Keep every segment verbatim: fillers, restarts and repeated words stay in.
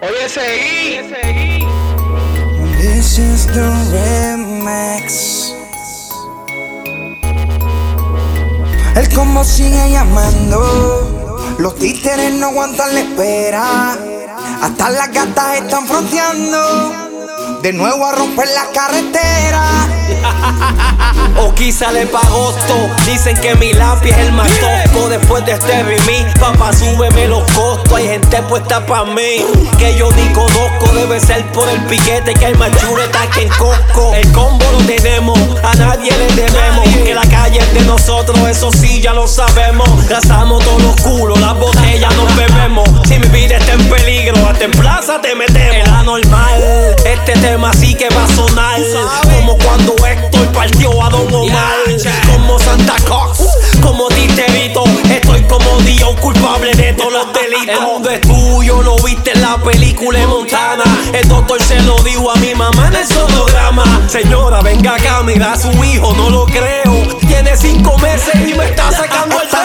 Oye, seguí. This is the remix. El combo sigue llamando. Los títeres no aguantan la espera. Hasta las gatas están fronteando. De nuevo a romper la carretera. Oki sale pa' agosto. Dicen que mi lápiz es el más tosco. Después de este remix, papá, súbeme los costos. Hay gente puesta pa' mí que yo ni conozco. Debe ser por el piquete que hay más chuleta que en Costco. El combo lo tenemos, a nadie le debemos. Que la calle es de nosotros, eso sí ya lo sabemos. Gastamos todos los culos, las botellas nos bebemos. Si mi vida está en peligro, hasta en plaza te metemos. El anormal, este tema sí que va a sonar. Como cuando Héctor partió a Don Omar. Como Santa Claus, como Titerito. Estoy como Dios, culpable de todos los delitos. El mundo es tuyo, lo viste en la película de Montana. El doctor se lo dijo a mi mamá en el sonograma. Señora, venga acá, mira a su hijo, no lo creo. Tiene cinco meses y me está sacando el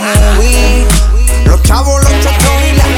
dedo. Los chavos, los chochos y las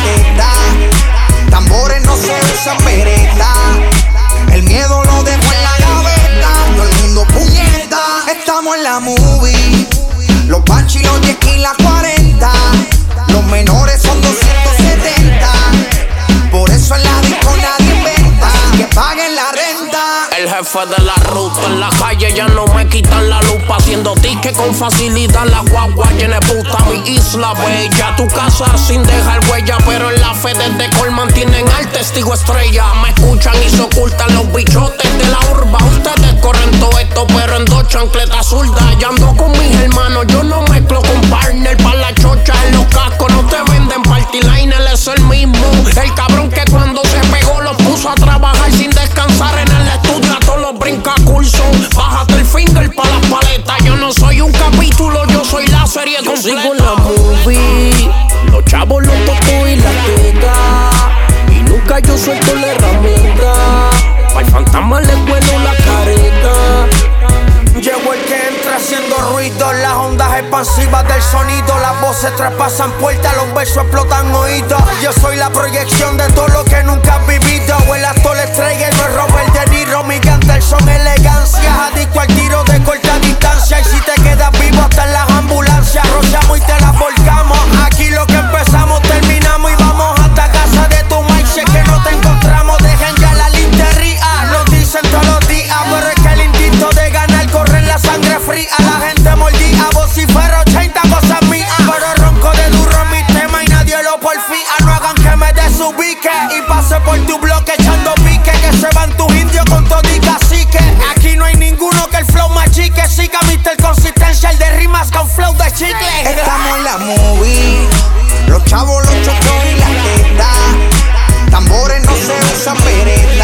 tetas. Tambores no se usan pereta. El miedo lo dejo en la gaveta. Todo el mundo puñeta. Estamos en la movie. Los panchis, los diez y las cuarenta. Los menores son doscientos setenta. Por eso en la disco nadie inventa. Que paguen la renta. El jefe de la ruta en la calle ya no me quitan la lupa. Haciendo ticket con facilidad, la guagua llena de puta. Mi isla bella, tu casa sin dejar huella. Pero en la fe desde Colman tienen al testigo estrella. Me escuchan y se ocultan los bichotes de la urba. Ustedes corren todo esto pero en dos chancletas zurdas. Ya ando con mis hermanos, yo no mezclo con partner. Pa' la chocha en los cascos no te venden party line. Él es el mismo, el cabrón que cuando se pegó los puso a trabajar sin descansar en el estudio. A todos los brinca curso. Bájate el finger pa' las paletas. Yo no soy un capítulo, yo soy la serie completa. Yo sigo en la movie. Los chavos, los totos y la teta. Y nunca yo suelto la herramienta. Pa'l fantasma le cuelo la careta. Llegó el que entra haciendo ruido. Las ondas expansivas del sonido. Las voces traspasan puertas, los versos explotan oídos. Yo soy la proyección de todo lo que nunca has vivido. O el actor estrella y no es Robert De Niro. Mi cantar son elegancias. Adicto al tiro de corta distancia. Y si te quedas vivo hasta en las ambulancias. Rociamos y te las volcamos. Aquí lo que empezamos terminamos. Y vamos hasta casa de tu maíz. Si es que no te encontramos, dejen ya la linterría. Lo dicen todos los días, pero es que el instinto de ganar corre en la sangre fría. La gente mordía, vocifero ochenta cosas mías. Pero ronco de duro en mi tema y nadie lo porfía. No hagan que me desubique y pase por tu bloque echando pique. Que se van tus indios con todo y cacique. Aquí no hay ninguno que el flow machique. Siga mister Consistencia, el de rimas con flow de chicle. Estamos en la movie. Los chavos, los chochos y las tetas. Tambores no se usan pereta.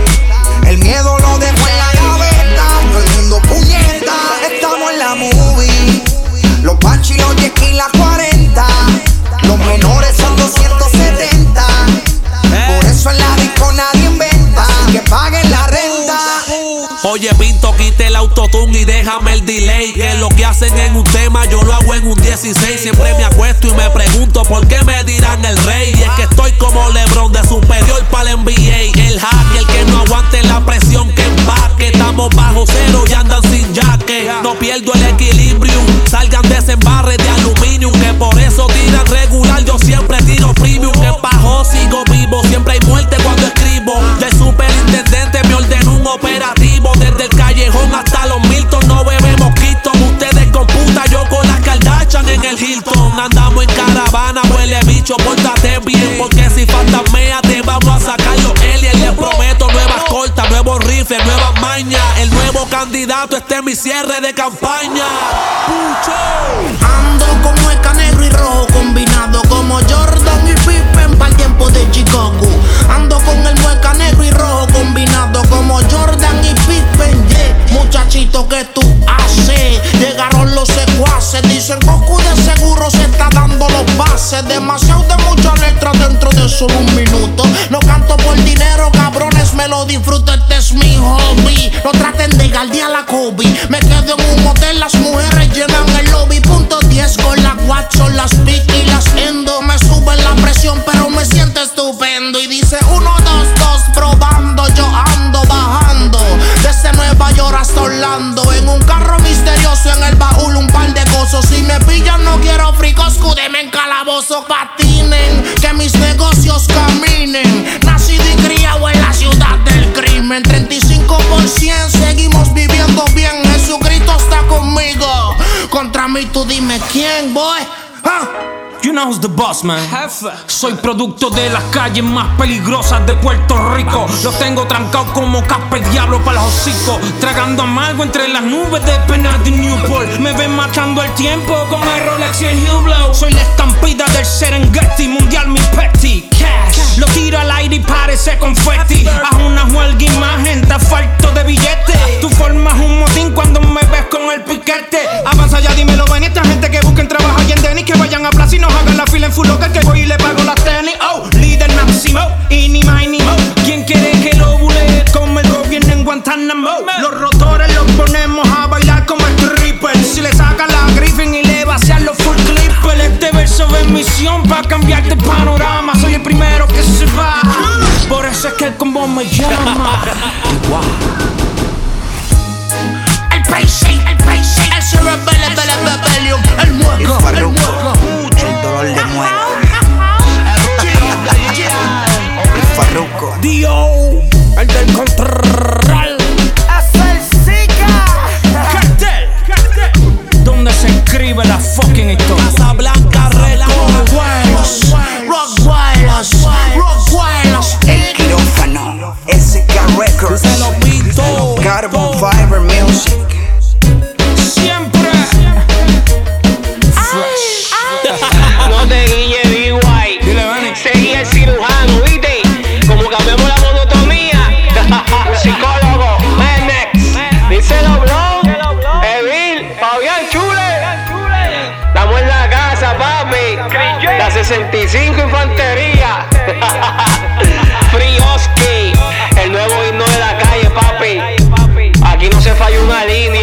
El miedo lo dejo en la gaveta. Todo el mundo puñeta. Estamos en la movie. Los panchis, los diez y las cuarenta. Los menores son doscientos setenta. Por eso en la disco nadie inventa. Que paguen la renta. Oye, Pinto, quite el autotune y déjame el delay. Que lo que hacen en un tema yo lo hago en un dieciséis. Siempre me acuesto y me pregunto por qué me dirán el rey. Y es que estoy como LeBron, de superior para el N B A. El hacker que no aguante la presión que empaque. Estamos bajo cero y andan sin jaque. No pierdo el equilibrio. Salgan de ese embarre de aluminio. Que por eso tiran regular, yo siempre tiro premium. Que bajo sigo vivo, siempre hay muerte cuando escribo. Del superintendente me ordenó un operativo. Desde el callejón hasta los Milton no bebemos quito. Ustedes con puta, yo con las Kardashian en el Hilton. Andamos en caravana, huele bicho, pórtate bien. Porque si fantasmea te vamos a sacar los aliens. Les prometo nuevas cortas, nuevos rifles, nuevas mañas. El nuevo candidato, este es mi cierre de campaña. ¡Pucho! Ando con mueca negro y rojo combinado. Como Jordan y Pippen para el tiempo de Chicago. Ando con el mueca negro y rojo combinado. Como Jordan y Pippen, yeah. Muchachito, ¿qué tú haces? Llegaron los secuaces. Dicen Goku de seguro se está dando los bases. Demasiado de mucha letra dentro de solo un minuto. No canto por dinero, cabrones, me lo disfruto. Este es mi hobby. No traten de galdear la Kobe. Me quedo en un motel, las mujeres llenan el lobby. Punto diez con la Watson, las Pick y las Endo. Me sube la presión, pero me siento estupendo. Y dice uno tú dime quién, boy. Huh? You know who's the boss, man. Jefe. Soy producto de las calles más peligrosas de Puerto Rico. Los tengo trancados como Casper Diablo para los hocicos. Tragando amargo entre las nubes de penas de Newport. Me ven matando el tiempo con el Rolex y el Hublot. Soy la estampida del Serengeti, mundial mi petty. Cash, lo tiro al aire y parece confetti. Haz una huelga imagen, está falto de billetes. Tú formas un motín cuando me ves con el piquete. Avanza ya, dímelo, ven. Esta gente que busquen trabajo y en Denis, que vayan a plaza y nos hagan la fila en full locker, que voy y le pago las tenis. Oh, líder máximo, y ni más ni mo. ¿Quién quiere que lo bulee como el gobierno en Guantánamo? Los rotores los ponemos a bailar como stripper. Si le sacan la Griffin y le vacian los full clippers. Este verso es misión pa' cambiarte el panorama. Soy el primero que se va, por eso es que el combo me llama. El Pacey, el Pacey, el cerebele, bele, bebelium, el mueco, el mueco. El dolor de muela. El Farruko. Dio, el del control. Cartel, cartel. Donde se escribe la fucking historia. Casa Blanca, Rockwilds, Rockwilds, Rockwilds. El quirófano. S K Records. se lo pinto. Carbon Fiber Music. Siempre. No te guille, D Y. Dile, Vani. Seguí el cirujano, ¿viste? Como cambiamos la monotonía. Psicólogo, Menex. Díselo, Blon. Evil, Fabián Chule. Estamos en la casa, papi. La sesenta y cinco Infantería. Frioski, el nuevo himno de la calle, papi. Aquí no se falla una línea.